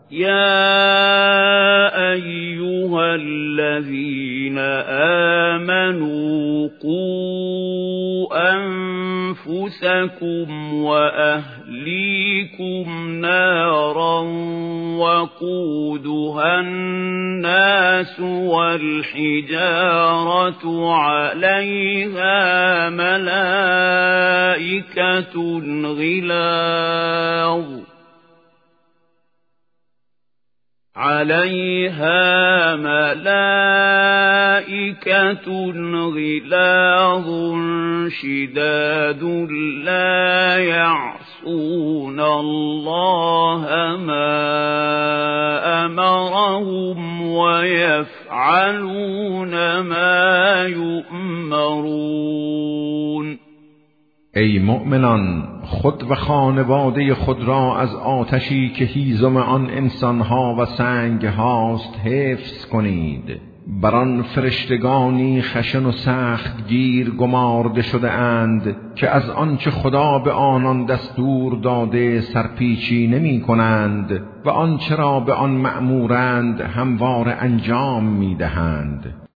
يا أيها الذين آمنوا قوا أنفسكم وأهليكم نارا وقودها الناس والحجارة عليها ملائكة غلاظ شداد لا يعصون الله ما أمرهم ويفعلون ما يؤمرون. ای مؤمنان، خود و خانواده خود را از آتشی که هیزم آن انسانها و سنگ هاست حفظ کنید. بر آن فرشتگانی خشن و سخت گیر گمارده شده اند که از آنچه خدا به آنان دستور داده سرپیچی نمی کنند و آنچه را به آن مأمورند همواره انجام می دهند.